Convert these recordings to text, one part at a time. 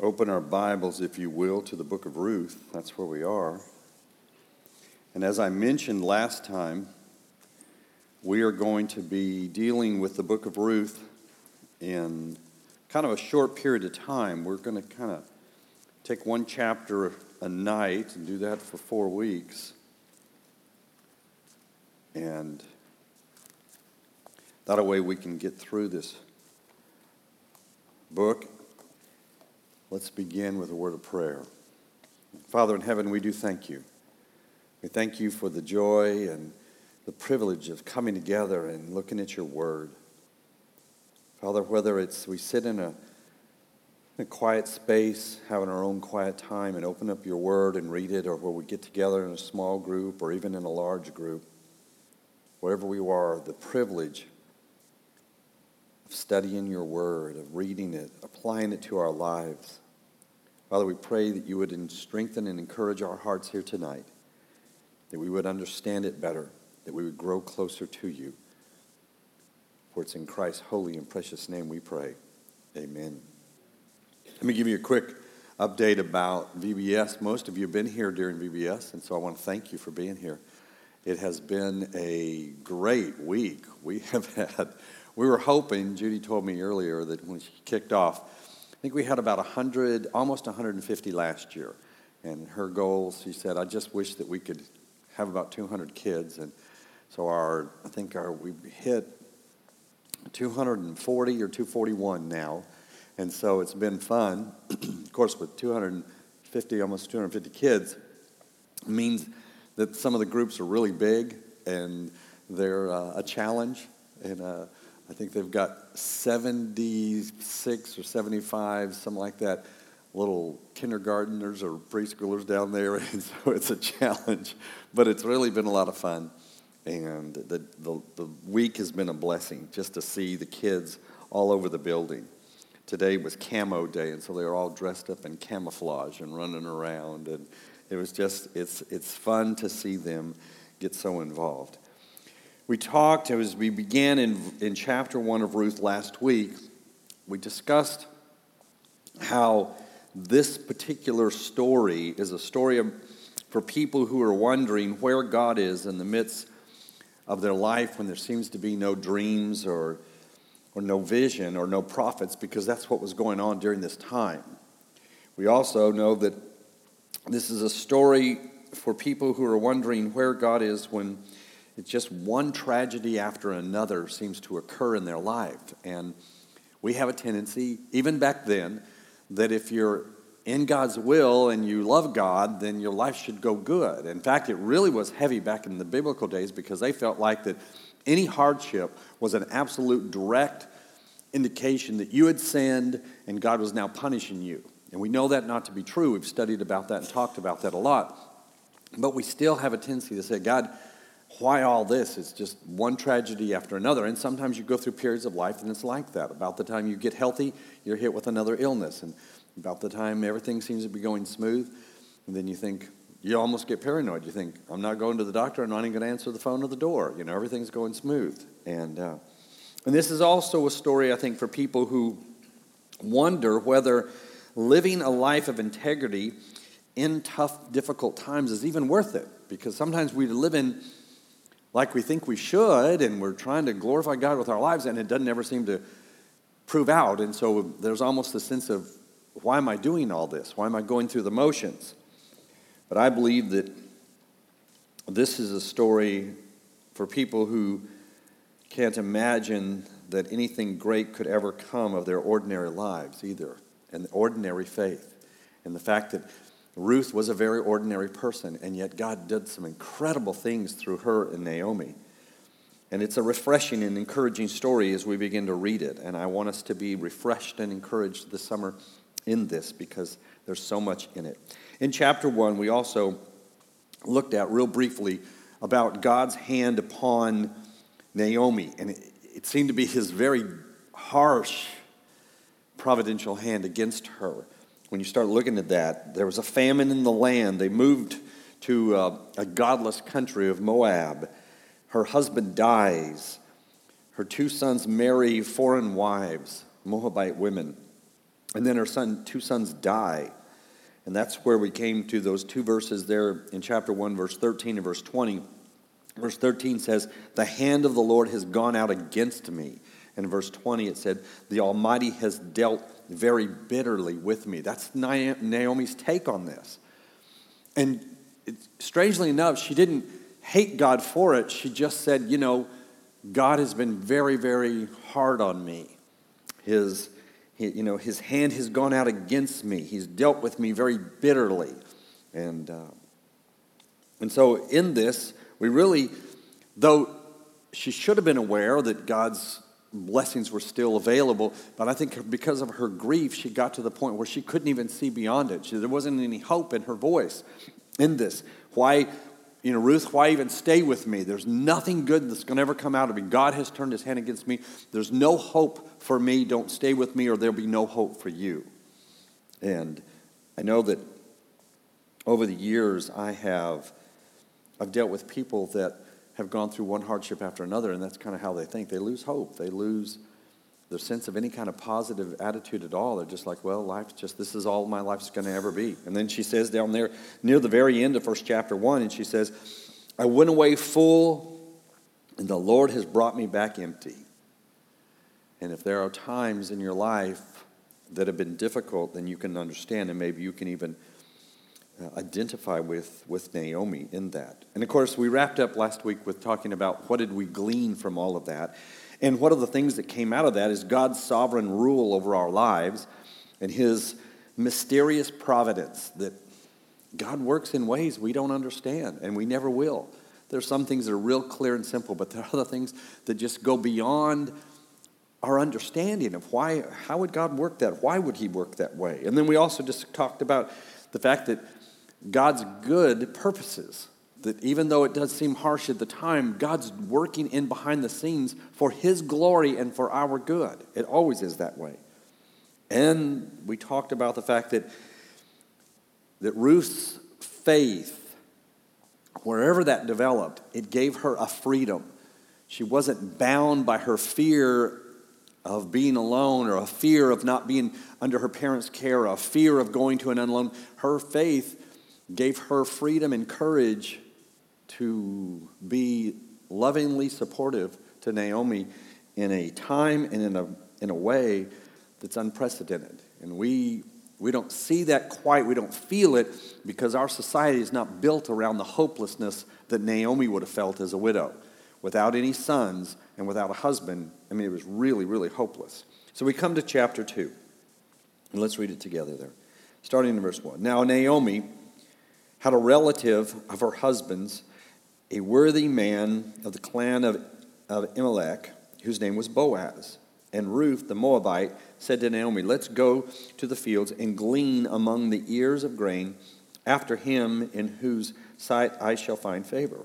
Open our Bibles, if you will, to the book of Ruth. That's where we are. And as I mentioned last time, we are going to be dealing with the book of Ruth in kind of a short period of time. We're going to kind of take one chapter a night and do that for 4 weeks. And that way we can get through this book. Let's begin with a word of prayer. Father in heaven, we do thank you. We thank you for the joy and the privilege of coming together and looking at your word. Father, whether it's we sit in a quiet space, having our own quiet time and open up your word and read it, or where we get together in a small group or even in a large group, wherever we are, the privilege of studying your word, of reading it, applying it to our lives. Father, we pray that you would strengthen and encourage our hearts here tonight, that we would understand it better, that we would grow closer to you. For it's in Christ's holy and precious name we pray. Amen. Let me give you a quick update about VBS. Most of you have been here during VBS, and so I want to thank you for being here. It has been a great week. We were hoping, Judy told me earlier that when she kicked off, I think we had about 100, almost 150 last year. And her goal, she said, I just wish that we could have about 200 kids. And so we hit 240 or 241 now. And so it's been fun. Of course, with 250, almost 250 kids, it means that some of the groups are really big and they're a challenge. And I think they've got 76 or 75, something like that, little kindergartners or preschoolers down there. And so it's a challenge. But it's really been a lot of fun. And the week has been a blessing just to see the kids all over the building. Today was camo day, and so they were all dressed up in camouflage and running around. And it was just, it's fun to see them get so involved. We talked, as we began in chapter 1 of Ruth last week, we discussed how this particular story is a story for people who are wondering where God is in the midst of their life when there seems to be no dreams or no vision or no prophets, because that's what was going on during this time. We also know that this is a story for people who are wondering where God is when it's just one tragedy after another seems to occur in their life. And we have a tendency, even back then, that if you're in God's will and you love God, then your life should go good. In fact, it really was heavy back in the biblical days because they felt like that any hardship was an absolute direct indication that you had sinned and God was now punishing you. And we know that not to be true. We've studied about that and talked about that a lot. But we still have a tendency to say, God, why all this? It's just one tragedy after another. And sometimes you go through periods of life and it's like that. About the time you get healthy, you're hit with another illness. And about the time everything seems to be going smooth, and then you think, you almost get paranoid. You think, I'm not going to the doctor, I'm not even going to answer the phone or the door. Everything's going smooth. And this is also a story, I think, for people who wonder whether living a life of integrity in tough, difficult times is even worth it. Because sometimes we live in like we think we should, and we're trying to glorify God with our lives, and it doesn't ever seem to prove out. And so there's almost a sense of, why am I doing all this? Why am I going through the motions? But I believe that this is a story for people who can't imagine that anything great could ever come of their ordinary lives either, and ordinary faith. And the fact that Ruth was a very ordinary person, and yet God did some incredible things through her and Naomi. And it's a refreshing and encouraging story as we begin to read it. And I want us to be refreshed and encouraged this summer in this because there's so much in it. In chapter 1, we also looked at real briefly about God's hand upon Naomi. And it seemed to be his very harsh providential hand against her. When you start looking at that, there was a famine in the land. They moved to a godless country of Moab. Her husband dies. Her 2 sons marry foreign wives, Moabite women. And then her two sons die. And that's where we came to those two verses there in chapter 1, verse 13 and verse 20. Verse 13 says, the hand of the Lord has gone out against me. And in verse 20 it said, the Almighty has dealt very bitterly with me. That's Naomi's take on this. And strangely enough, she didn't hate God for it. She just said, God has been very, very hard on me. His hand has gone out against me. He's dealt with me very bitterly. And so in this, we really, though she should have been aware that God's blessings were still available, but I think because of her grief, she got to the point where she couldn't even see beyond it. There wasn't any hope in her voice in this. Why, Ruth, why even stay with me? There's nothing good that's going to ever come out of me. God has turned his hand against me. There's no hope for me. Don't stay with me or there'll be no hope for you. And I know that over the years I've dealt with people that have gone through one hardship after another, and that's kind of how they think. They lose hope. They lose their sense of any kind of positive attitude at all. They're just like, well, this is all my life's going to ever be. And then she says down there near the very end of 1 chapter 1, and she says, I went away full, and the Lord has brought me back empty. And if there are times in your life that have been difficult, then you can understand, and maybe you can even identify with Naomi in that. And of course, we wrapped up last week with talking about what did we glean from all of that. And one of the things that came out of that is God's sovereign rule over our lives and his mysterious providence, that God works in ways we don't understand and we never will. There's some things that are real clear and simple, but there are other things that just go beyond our understanding of how would God work that? Why would he work that way? And then we also just talked about the fact that God's good purposes, that even though it does seem harsh at the time, God's working in behind the scenes for his glory and for our good. It always is that way. And we talked about the fact that Ruth's faith, wherever that developed, it gave her a freedom. She wasn't bound by her fear of being alone or a fear of not being under her parents' care or a fear of going to an unknown. Her faith gave her freedom and courage to be lovingly supportive to Naomi in a time and in a way that's unprecedented. And we don't see that quite, we don't feel it because our society is not built around the hopelessness that Naomi would have felt as a widow. Without any sons and without a husband, it was really, really hopeless. So we come to chapter 2. And let's read it together there. Starting in verse 1. Now Naomi had a relative of her husband's, a worthy man of the clan of Elimelech, whose name was Boaz. And Ruth, the Moabite, said to Naomi, let's go to the fields and glean among the ears of grain after him in whose sight I shall find favor.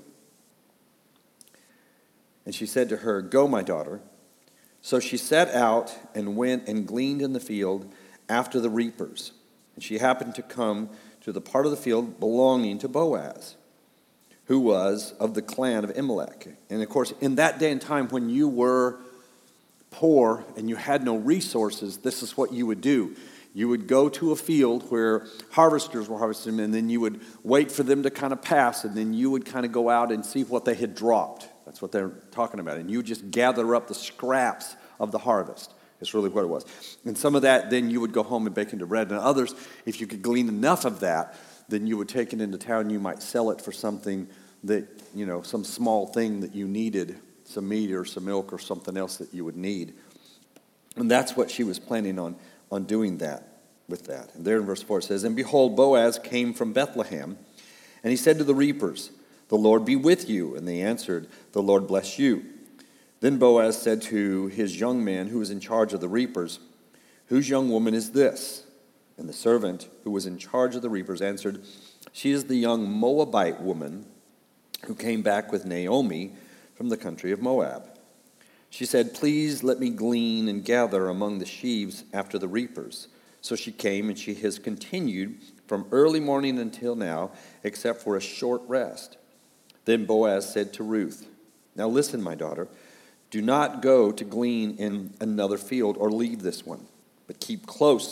And she said to her, go, my daughter. So she set out and went and gleaned in the field after the reapers. And she happened to come to the part of the field belonging to Boaz, who was of the clan of Elimelech. And of course, in that day and time when you were poor and you had no resources, this is what you would do. You would go to a field where harvesters were harvesting, and then you would wait for them to kind of pass, and then you would kind of go out and see what they had dropped. That's what they're talking about. And you just gather up the scraps of the harvest. That's really what it was. And some of that, then you would go home and bake into bread. And others, if you could glean enough of that, then you would take it into town. You might sell it for something that, some small thing that you needed, some meat or some milk or something else that you would need. And that's what she was planning on doing that with that. And there in verse 4 it says, and behold, Boaz came from Bethlehem, and he said to the reapers, the Lord be with you. And they answered, the Lord bless you. Then Boaz said to his young man who was in charge of the reapers, whose young woman is this? And the servant who was in charge of the reapers answered, she is the young Moabite woman who came back with Naomi from the country of Moab. She said, please let me glean and gather among the sheaves after the reapers. So she came, and she has continued from early morning until now, except for a short rest. Then Boaz said to Ruth, now listen, my daughter, do not go to glean in another field or leave this one, but keep close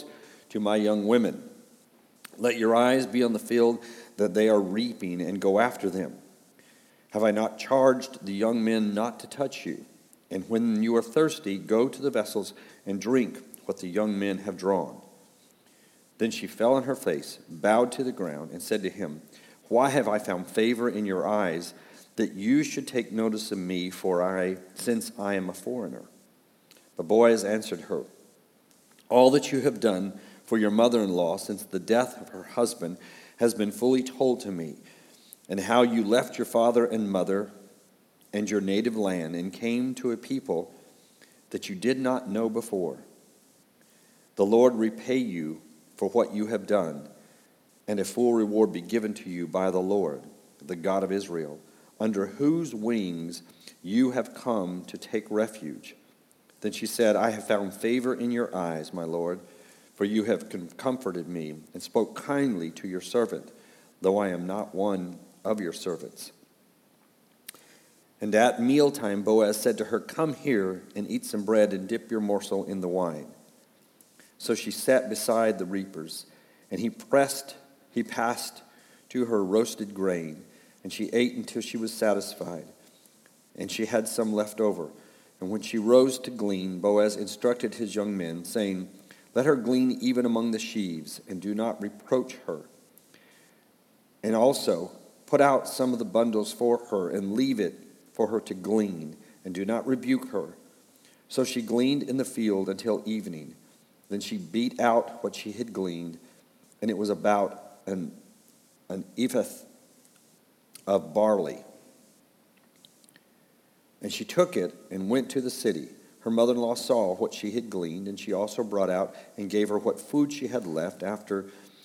to my young women. Let your eyes be on the field that they are reaping, and go after them. Have I not charged the young men not to touch you? And when you are thirsty, go to the vessels and drink what the young men have drawn. Then she fell on her face, bowed to the ground, and said to him, Why have I found favor in your eyes, that you should take notice of me, since I am a foreigner? But Boaz answered her, All that you have done for your mother-in-law since the death of her husband has been fully told to me, and how you left your father and mother and your native land and came to a people that you did not know before. The Lord repay you for what you have done, and a full reward be given to you by the Lord, the God of Israel, under whose wings you have come to take refuge. Then she said, I have found favor in your eyes, my Lord, for you have comforted me and spoke kindly to your servant, though I am not one of your servants. And at mealtime Boaz said to her, Come here and eat some bread and dip your morsel in the wine. So she sat beside the reapers, and he passed to her roasted grain, and she ate until she was satisfied, and she had some left over. And when she rose to glean, Boaz instructed his young men, saying, Let her glean even among the sheaves, and do not reproach her. And also put out some of the bundles for her, and leave it for her to glean, and do not rebuke her. So she gleaned in the field until evening. Then she beat out what she had gleaned, and it was about an ephah of barley. And she took it and went to the city. Her mother-in-law saw what she had gleaned, and she also brought out and gave her what food she had left after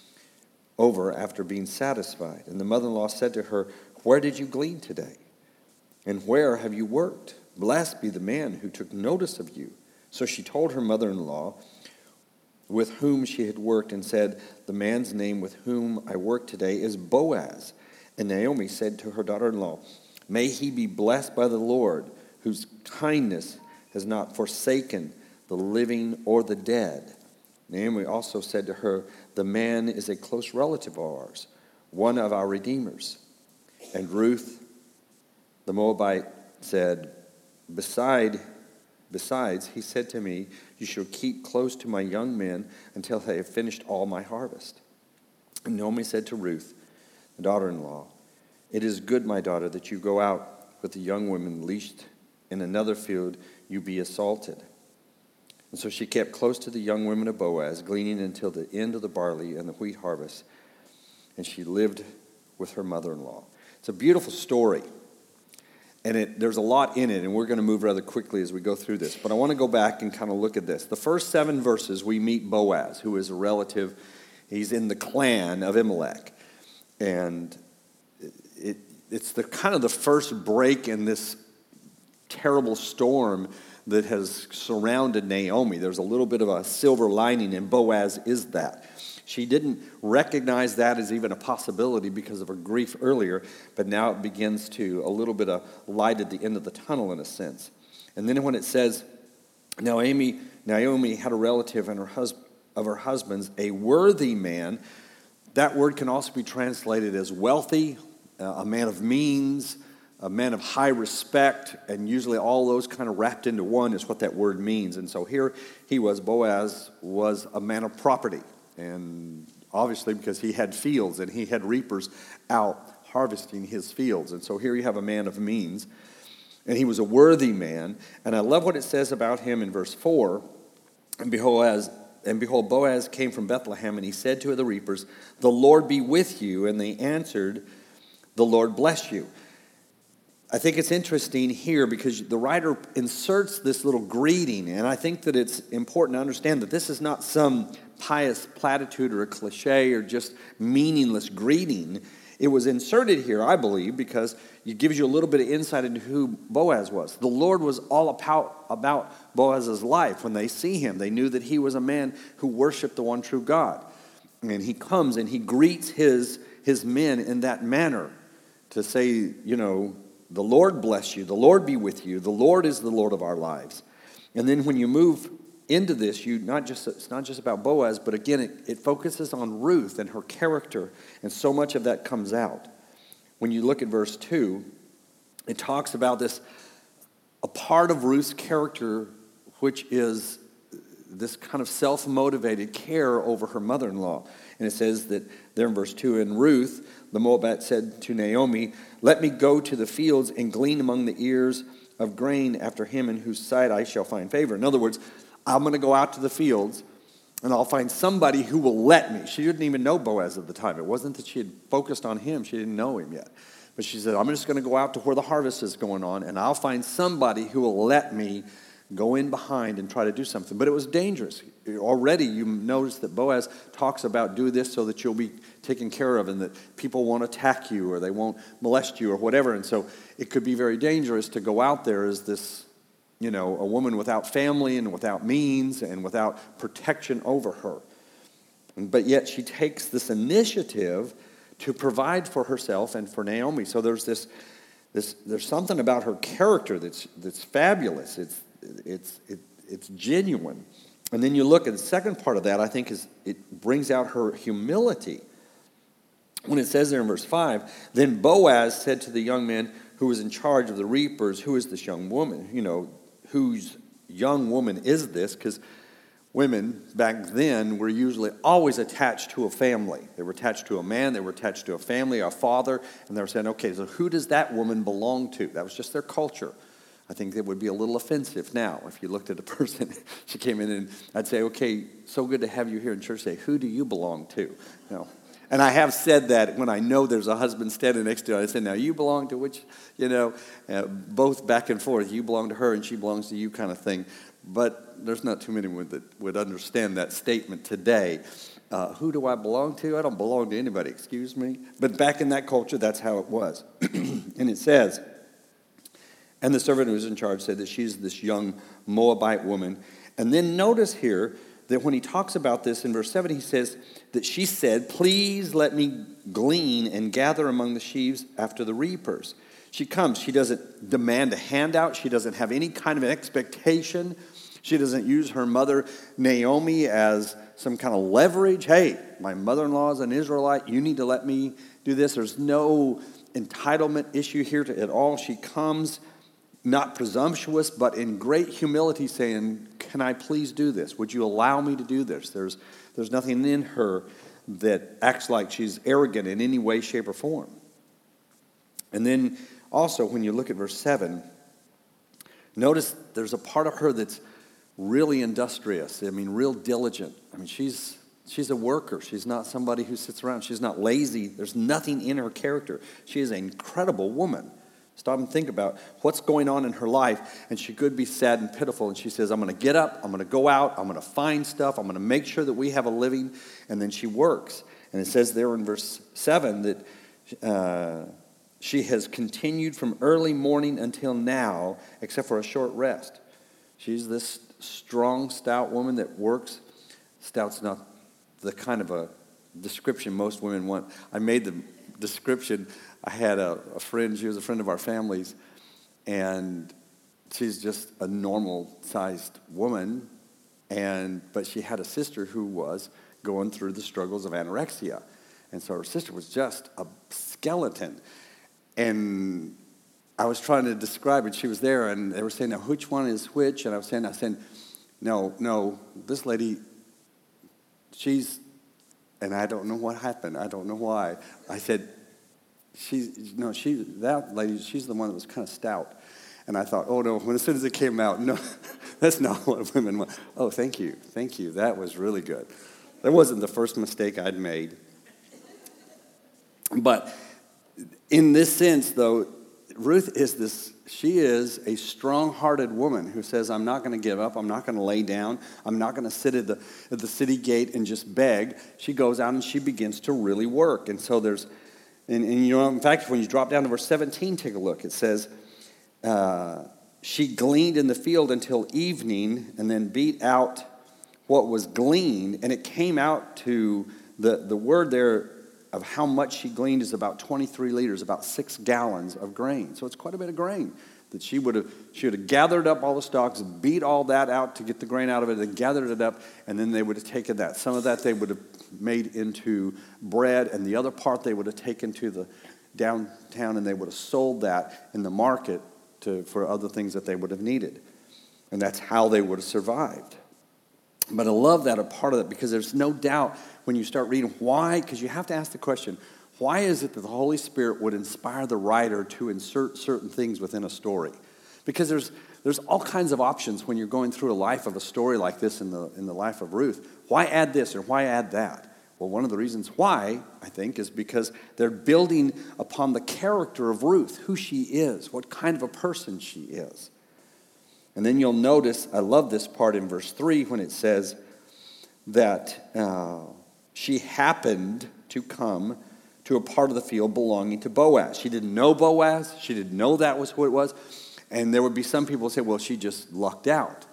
being satisfied. And the mother-in-law said to her, Where did you glean today? And where have you worked? Blessed be the man who took notice of you. So she told her mother-in-law with whom she had worked, and said, The man's name with whom I work today is Boaz. And Naomi said to her daughter-in-law, May he be blessed by the Lord, whose kindness has not forsaken the living or the dead. Naomi also said to her, The man is a close relative of ours, one of our redeemers. And Ruth the Moabite said, Besides, he said to me, You shall keep close to my young men until they have finished all my harvest. And Naomi said to Ruth, the daughter-in-law, It is good, my daughter, that you go out with the young women, lest in another field you be assaulted. And so she kept close to the young women of Boaz, gleaning until the end of the barley and the wheat harvest. And she lived with her mother-in-law. It's a beautiful story. And there's a lot in it, and we're going to move rather quickly as we go through this. But I want to go back and kind of look at this. The first 7 verses, we meet Boaz, who is a relative. He's in the clan of Elimelech. And it's the kind of the first break in this terrible storm that has surrounded Naomi. There's a little bit of a silver lining, and Boaz is that. She didn't recognize that as even a possibility because of her grief earlier, but now it begins to a little bit of light at the end of the tunnel in a sense. And then when it says, Naomi had a relative and of her husband's, a worthy man, that word can also be translated as wealthy, a man of means, a man of high respect, and usually all those kind of wrapped into one is what that word means. And so here Boaz was a man of property. And obviously because he had fields and he had reapers out harvesting his fields. And so here you have a man of means. And he was a worthy man. And I love what it says about him in verse 4. And behold, Boaz came from Bethlehem, and he said to the reapers, The Lord be with you. And they answered, The Lord bless you. I think it's interesting here because the writer inserts this little greeting. And I think that it's important to understand that this is not some pious platitude or a cliche or just meaningless greeting. It was inserted here, I believe, because it gives you a little bit of insight into who Boaz was. The Lord was all about Boaz's life. When they see him, they knew that he was a man who worshiped the one true God. And he comes and he greets his men in that manner to say, the Lord bless you, the Lord be with you, the Lord is the Lord of our lives. And then when you move into this, it's not just about Boaz, but again, it focuses on Ruth and her character, and so much of that comes out. When you look at verse 2, it talks about a part of Ruth's character, which is this kind of self-motivated care over her mother-in-law. And it says that there in verse 2, and Ruth, the Moabite, said to Naomi, "Let me go to the fields and glean among the ears of grain after him in whose sight I shall find favor." In other words, I'm going to go out to the fields and I'll find somebody who will let me. She didn't even know Boaz at the time. It wasn't that she had focused on him. She didn't know him yet. But she said, I'm just going to go out to where the harvest is going on, and I'll find somebody who will let me go in behind and try to do something. But it was dangerous. Already you notice that Boaz talks about do this so that you'll be taken care of and that people won't attack you or they won't molest you or whatever. And so it could be very dangerous to go out there as this, a woman without family and without means and without protection over her. But yet she takes this initiative to provide for herself and for Naomi. So there's something about her character that's fabulous. It's genuine. And then you look at the second part of that, I think, is it brings out her humility. When it says there in verse 5, then Boaz said to the young man who was in charge of the reapers, "Who is this young woman?" Whose young woman is this? Because women back then were usually always attached to a family. They were attached to a man, they were attached to a family, a father, and they were saying, okay, so who does that woman belong to? That was just their culture. I think it would be a little offensive now if you looked at a person, she came in and I'd say, okay, so good to have you here in church. Say, who do you belong to? And I have said that when I know there's a husband standing next to her. I say, now you belong to which, both back and forth. You belong to her and she belongs to you kind of thing. But there's not too many that would understand that statement today. Who do I belong to? I don't belong to anybody, excuse me. But back in that culture, that's how it was. And it says, and the servant who was in charge said that she's this young Moabite woman. And then notice here that when he talks about this in verse 7, he says that she said, "Please let me glean and gather among the sheaves after the reapers." She comes. She doesn't demand a handout. She doesn't have any kind of an expectation. She doesn't use her mother, Naomi, as some kind of leverage. Hey, my mother-in-law is an Israelite. You need to let me do this. There's no entitlement issue here at all. She comes not presumptuous, but in great humility saying, can I please do this? Would you allow me to do this? There's nothing in her that acts like she's arrogant in any way, shape, or form. And then also, when you look at verse 7, notice there's a part of her that's really industrious. Real diligent. She's a worker. She's not somebody who sits around. She's not lazy. There's nothing in her character. She is an incredible woman. Stop and think about what's going on in her life, and she could be sad and pitiful, and she says, I'm going to get up, I'm going to go out, I'm going to find stuff, I'm going to make sure that we have a living, and then she works. And it says there in verse 7 that she has continued from early morning until now, except for a short rest. She's this strong, stout woman that works. Stout's not the kind of a description most women want. I made the description. I had a friend, she was a friend of our family's, and she's just a normal-sized woman, but she had a sister who was going through the struggles of anorexia. And so her sister was just a skeleton. And I was trying to describe it. She was there, and they were saying, now, which one is which? And I was saying, no, this lady, and I don't know what happened. I don't know why. I said, that lady, she's the one that was kind of stout. And I thought, oh no, as soon as it came out, no, that's not what women want. Oh, thank you. That was really good. That wasn't the first mistake I'd made. But in this sense, though, Ruth she is a strong-hearted woman who says, I'm not going to give up. I'm not going to lay down. I'm not going to sit at the city gate and just beg. She goes out and she begins to really work. And so in fact, when you drop down to verse 17, take a look. It says, she gleaned in the field until evening and then beat out what was gleaned. And it came out to the word there of how much she gleaned is about 23 liters, about 6 gallons of grain. So it's quite a bit of grain That she would have gathered up all the stalks, beat all that out to get the grain out of it, and gathered it up, and then they would have taken that. Some of that they would have made into bread, and the other part they would have taken to the downtown, and they would have sold that in the market for other things that they would have needed. And that's how they would have survived. But I love that a part of that, because there's no doubt when you start reading why, because you have to ask the question, why is it that the Holy Spirit would inspire the writer to insert certain things within a story? Because there's all kinds of options when you're going through a life of a story like this in the life of Ruth. Why add this or why add that? Well, one of the reasons why, I think, is because they're building upon the character of Ruth, who she is, what kind of a person she is. And then you'll notice, I love this part in verse 3 when it says that she happened to come to a part of the field belonging to Boaz. She didn't know Boaz. She didn't know that was who it was. And there would be some people who say, well, she just lucked out.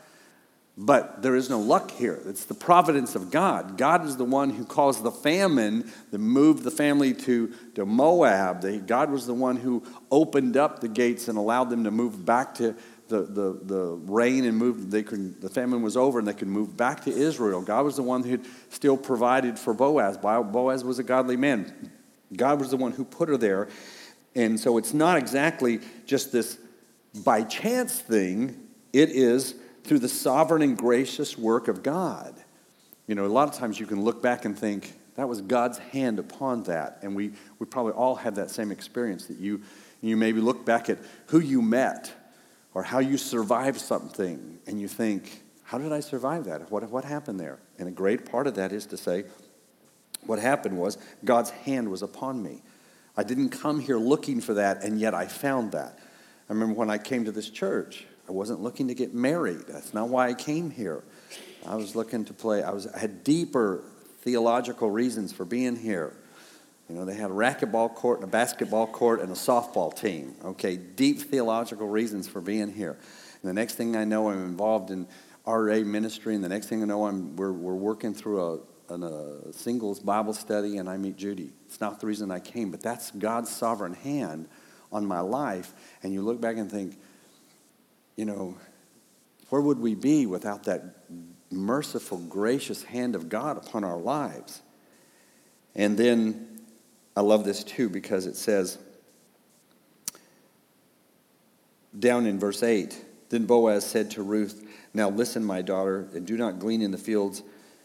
But there is no luck here. It's the providence of God. God is the one who caused the famine that moved the family to Moab. God was the one who opened up the gates and allowed them to move back to the rain and move. The famine was over and they could move back to Israel. God was the one who still provided for Boaz. Boaz was a godly man. God was the one who put her there. And so it's not exactly just this by chance thing. It is through the sovereign and gracious work of God. You know, a lot of times you can look back and think, that was God's hand upon that. And we probably all have that same experience, that you maybe look back at who you met or how you survived something, and you think, how did I survive that? What happened there? And a great part of that is to say, what happened was God's hand was upon me. I didn't come here looking for that, and yet I found that. I remember when I came to this church, I wasn't looking to get married. That's not why I came here. I was looking to play. I had deeper theological reasons for being here. You know, they had a racquetball court and a basketball court and a softball team. Okay, deep theological reasons for being here. And the next thing I know, I'm involved in RA ministry, and the next thing I know, we're working through a singles Bible study, and I meet Judy. It's not the reason I came, but that's God's sovereign hand on my life. And you look back and think, you know, where would we be without that merciful, gracious hand of God upon our lives? And then I love this too, because it says down in verse 8, then Boaz said to Ruth, now listen, my daughter, and do not glean in the fields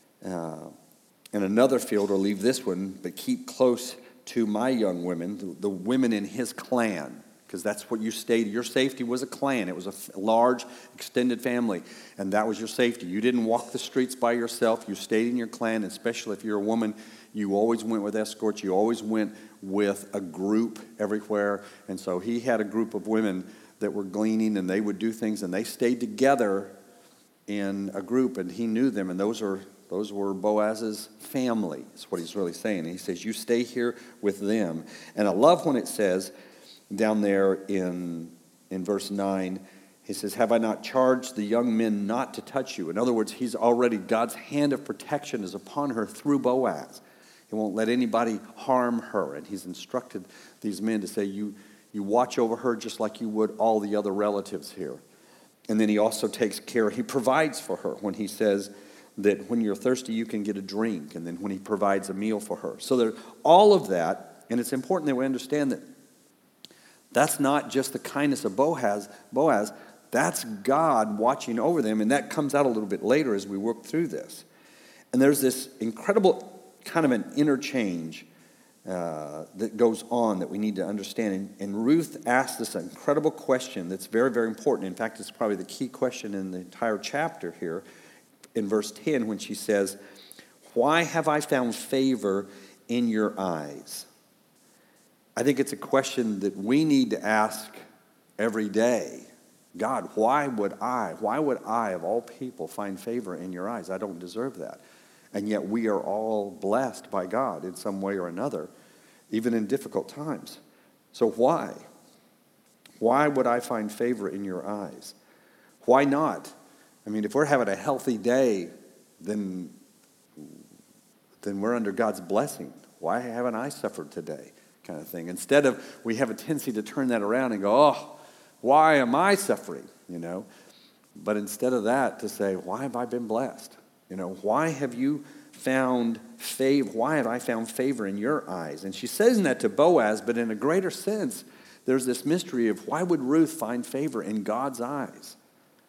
in another field, or leave this one, but keep close to my young women, the women in his clan, because that's what you stayed. Your safety was a clan. It was a large, extended family, and that was your safety. You didn't walk the streets by yourself. You stayed in your clan, especially if you're a woman. You always went with escorts. You always went with a group everywhere, and so he had a group of women that were gleaning, and they would do things, and they stayed together in a group, and he knew them, and those were Boaz's family, is what he's really saying. And he says, you stay here with them. And I love when it says down there in verse 9, he says, have I not charged the young men not to touch you? In other words, God's hand of protection is upon her through Boaz. He won't let anybody harm her. And he's instructed these men to say, you watch over her just like you would all the other relatives here. And then he also takes care, he provides for her when he says that when you're thirsty, you can get a drink. And then when he provides a meal for her. So there, all of that, and it's important that we understand that that's not just the kindness of Boaz, that's God watching over them. And that comes out a little bit later as we work through this. And there's this incredible kind of an interchange that goes on that we need to understand. And Ruth asked this incredible question that's very, very important. In fact, it's probably the key question in the entire chapter here in verse 10 when she says, why have I found favor in your eyes? I think it's a question that we need to ask every day. God, why would I, of all people, find favor in your eyes? I don't deserve that. And yet we are all blessed by God in some way or another, even in difficult times. So why? Why would I find favor in your eyes? Why not? I mean, if we're having a healthy day, then we're under God's blessing. Why haven't I suffered today? Kind of thing. Instead of, we have a tendency to turn that around and go, oh, why am I suffering, But instead of that, to say, why have I been blessed? Why have you found favor? Why have I found favor in your eyes? And she says that to Boaz, but in a greater sense, there's this mystery of why would Ruth find favor in God's eyes?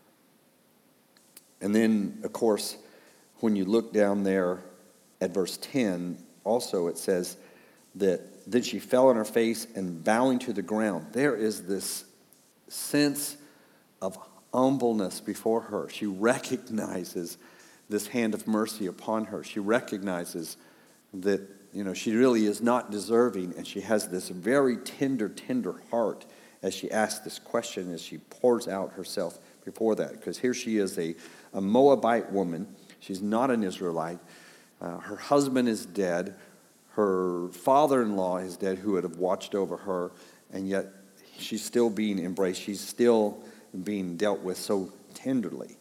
And then, of course, when you look down there at verse 10, also it says that then she fell on her face and bowing to the ground. There is this sense of humbleness before her. She recognizes this hand of mercy upon her. She recognizes that, she really is not deserving, and she has this very tender heart as she asks this question, as she pours out herself before that. Because here she is, a Moabite woman. She's not an Israelite. Her husband is dead. Her father-in-law is dead, who would have watched over her, and yet she's still being embraced. She's still being dealt with so tenderly.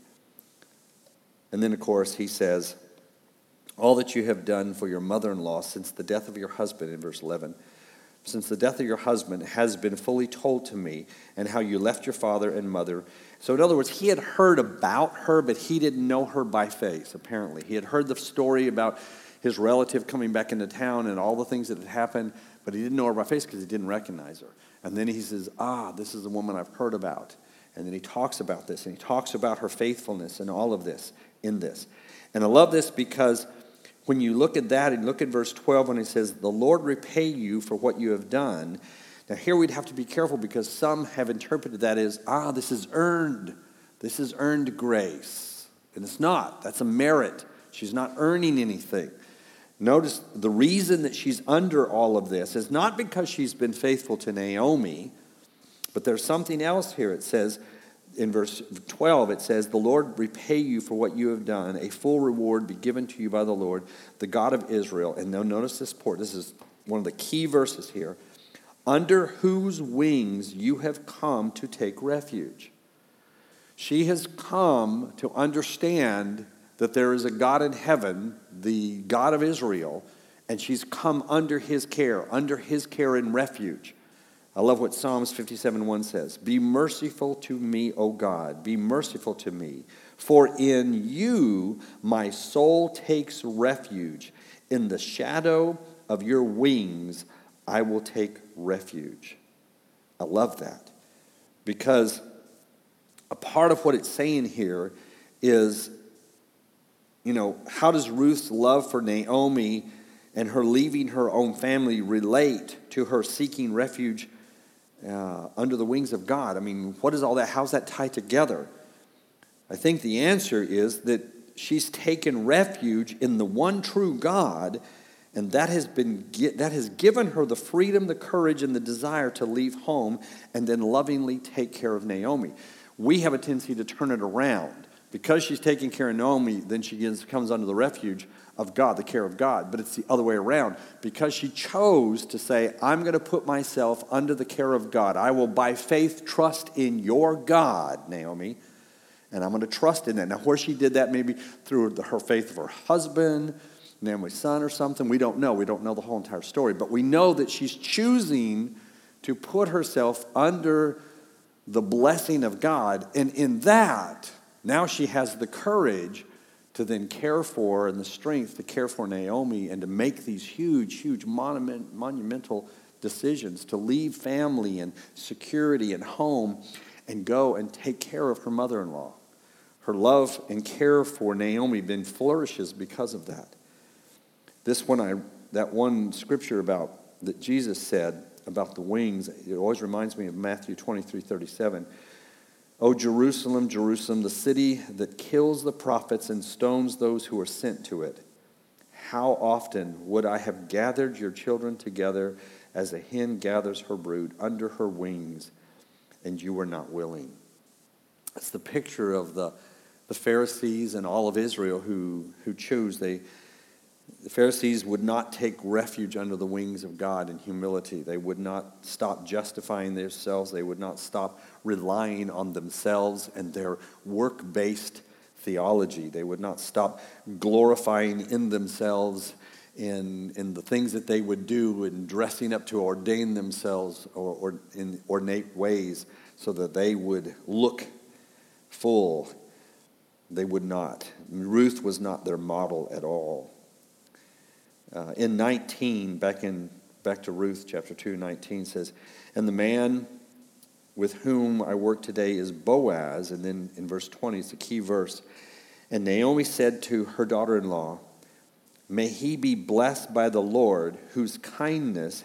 And then, of course, he says, all that you have done for your mother-in-law since the death of your husband, in verse 11, since the death of your husband has been fully told to me, and how you left your father and mother. So in other words, he had heard about her, but he didn't know her by face, apparently. He had heard the story about his relative coming back into town and all the things that had happened, but he didn't know her by face because he didn't recognize her. And then he says, this is the woman I've heard about. And then he talks about this, and he talks about her faithfulness and all of this in this. And I love this because when you look at that and look at verse 12 when it says, the Lord repay you for what you have done. Now here we'd have to be careful because some have interpreted that as, this is earned. This is earned grace. And it's not. That's a merit. She's not earning anything. Notice the reason that she's under all of this is not because she's been faithful to Naomi, but there's something else here. It says, in verse 12, it says, the Lord repay you for what you have done. A full reward be given to you by the Lord, the God of Israel. And now notice this part. This is one of the key verses here. Under whose wings you have come to take refuge. She has come to understand that there is a God in heaven, the God of Israel, and she's come under his care and refuge. I love what Psalms 57:1 says. Be merciful to me, O God. Be merciful to me. For in you my soul takes refuge. In the shadow of your wings I will take refuge. I love that. Because a part of what it's saying here is, how does Ruth's love for Naomi and her leaving her own family relate to her seeking refuge under the wings of God? I mean, what is all that? How's that tied together? I think the answer is that she's taken refuge in the one true God, and that has given her the freedom, the courage, and the desire to leave home and then lovingly take care of Naomi. We have a tendency to turn it around. Because she's taking care of Naomi, then she comes under the refuge of God, the care of God. But it's the other way around. Because she chose to say, I'm going to put myself under the care of God. I will by faith trust in your God, Naomi. And I'm going to trust in that. Now, where she did that, maybe through her faith of her husband, Naomi's son or something, we don't know. We don't know the whole entire story. But we know that she's choosing to put herself under the blessing of God. And in that, now she has the courage to then care for and the strength to care for Naomi and to make these huge monumental decisions to leave family and security and home and go and take care of her mother-in-law. Her love and care for Naomi then flourishes because of that. That one scripture that Jesus said about the wings, it always reminds me of Matthew 23:37. O Jerusalem, Jerusalem, the city that kills the prophets and stones those who are sent to it. How often would I have gathered your children together as a hen gathers her brood under her wings, and you were not willing. It's the picture of the Pharisees and all of Israel who chose. The Pharisees would not take refuge under the wings of God in humility. They would not stop justifying themselves. They would not stop relying on themselves and their work-based theology. They would not stop glorifying in themselves in the things that they would do and dressing up to ordain themselves or in ornate ways so that they would look full. They would not. Ruth was not their model at all. In 19, back to Ruth chapter 2, 19 says, and the man with whom I work today is Boaz. And then in verse 20, it's a key verse. And Naomi said to her daughter-in-law, may he be blessed by the Lord, whose kindness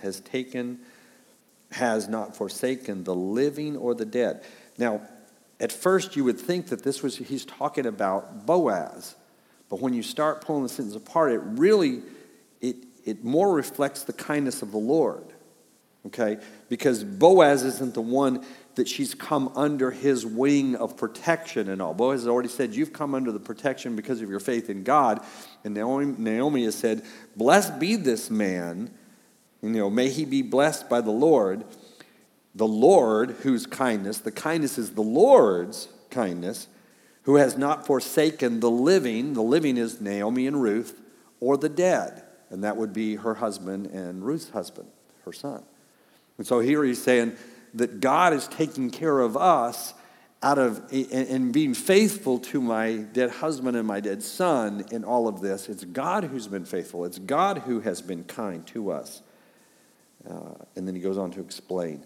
has not forsaken the living or the dead. Now, at first you would think that he's talking about Boaz. But when you start pulling the sentence apart, it more reflects the kindness of the Lord. Okay? Because Boaz isn't the one that she's come under his wing of protection and all. Boaz has already said, you've come under the protection because of your faith in God. And Naomi has said, blessed be this man. May he be blessed by the Lord whose kindness, the kindness is the Lord's kindness, who has not forsaken the living is Naomi and Ruth, or the dead. And that would be her husband and Ruth's husband, her son. And so here he's saying that God is taking care of us and being faithful to my dead husband and my dead son in all of this. It's God who's been faithful. It's God who has been kind to us. And then he goes on to explain.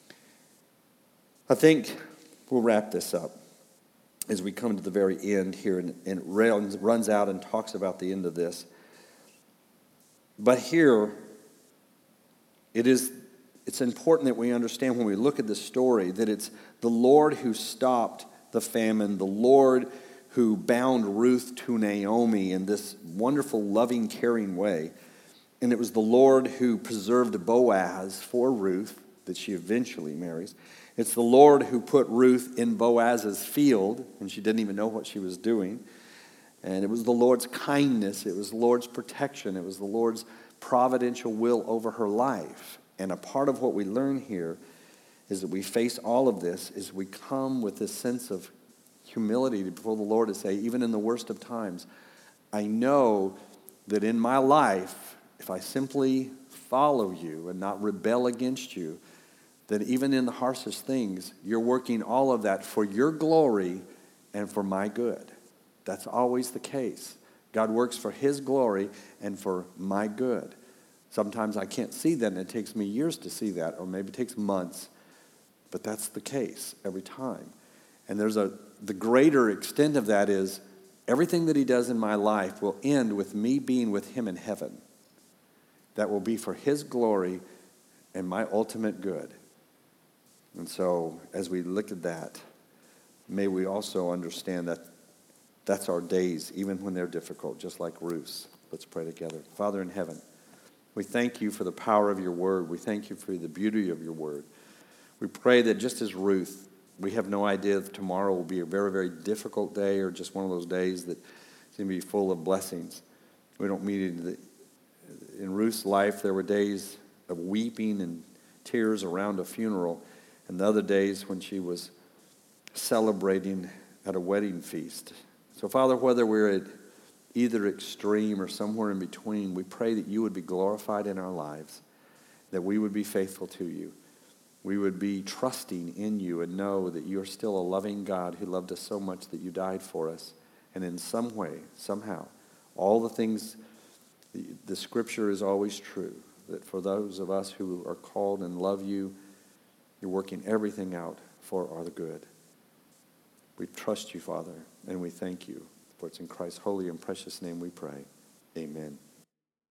I think we'll wrap this up as we come to the very end here, and it runs out and talks about the end of this. But here, it's important that we understand when we look at this story that it's the Lord who stopped the famine, the Lord who bound Ruth to Naomi in this wonderful, loving, caring way. And it was the Lord who preserved Boaz for Ruth, that she eventually marries. It's the Lord who put Ruth in Boaz's field, and she didn't even know what she was doing. And it was the Lord's kindness, it was the Lord's protection, it was the Lord's providential will over her life. And a part of what we learn here is that we face all of this as we come with this sense of humility before the Lord to say, even in the worst of times, I know that in my life, if I simply follow you and not rebel against you, that even in the harshest things, you're working all of that for your glory and for my good. That's always the case. God works for his glory and for my good. Sometimes I can't see that, and it takes me years to see that, or maybe it takes months, but that's the case every time. And the greater extent of that is everything that he does in my life will end with me being with him in heaven. That will be for his glory and my ultimate good. And so, as we look at that, may we also understand that that's our days, even when they're difficult, just like Ruth's. Let's pray together. Father in heaven, we thank you for the power of your word. We thank you for the beauty of your word. We pray that just as Ruth, we have no idea if tomorrow will be a very, very difficult day or just one of those days that seem to be full of blessings. We don't mean it. In Ruth's life, there were days of weeping and tears around a funeral, and the other days when she was celebrating at a wedding feast. So, Father, whether we're at either extreme or somewhere in between, we pray that you would be glorified in our lives, that we would be faithful to you. We would be trusting in you and know that you are still a loving God who loved us so much that you died for us. And in some way, somehow, all the things, the scripture is always true, that for those of us who are called and love you, you're working everything out for our good. We trust you, Father, and we thank you. For it's in Christ's holy and precious name we pray. Amen.